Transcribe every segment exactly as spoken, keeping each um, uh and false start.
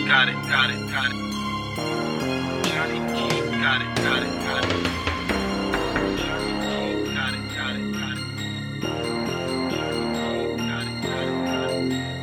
got it, got it, got it. Johnny G, got it, got it, got it. Johnny G, got it, got it, got it. Johnny G, got it, got it, got it.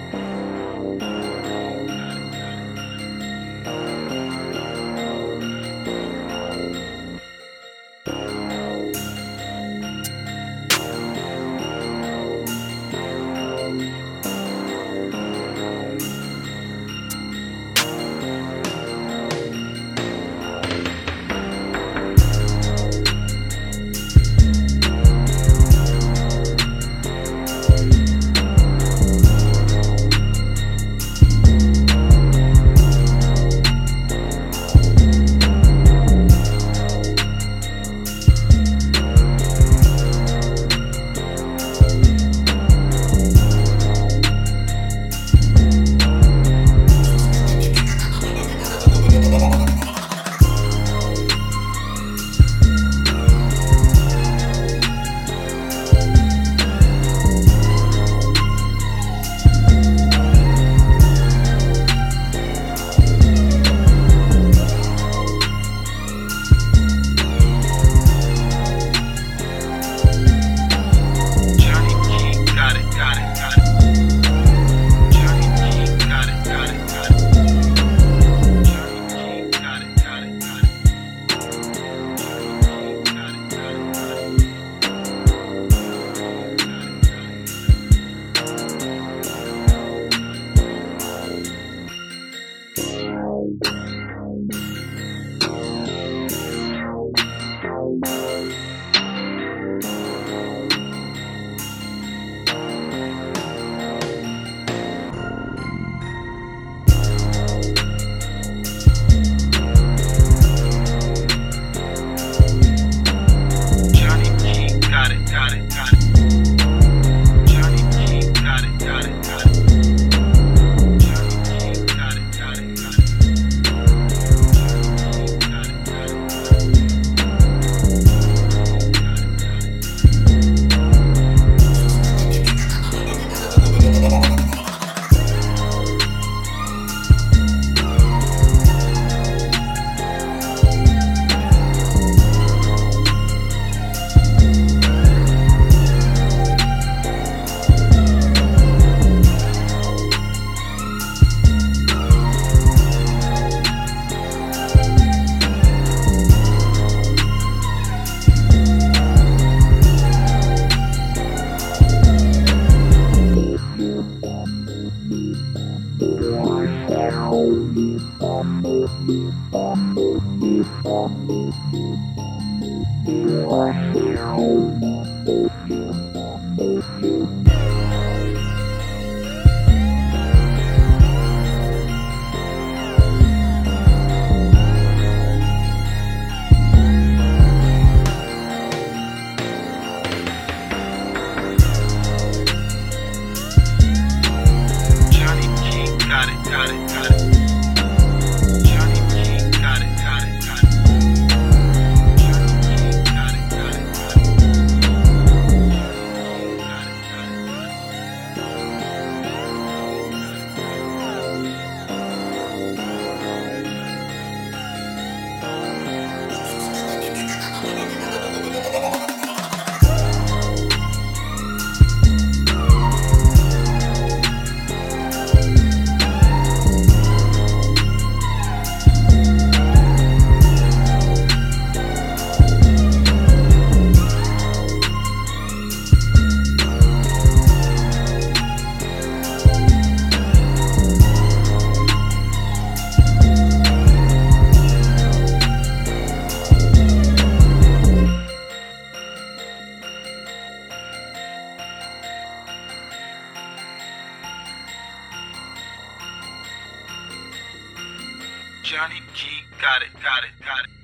Johnny G, got it, got it, got it.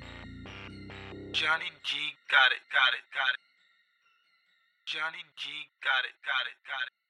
Johnny G, got it, got it, got it. Johnny G, got it, got it, got it.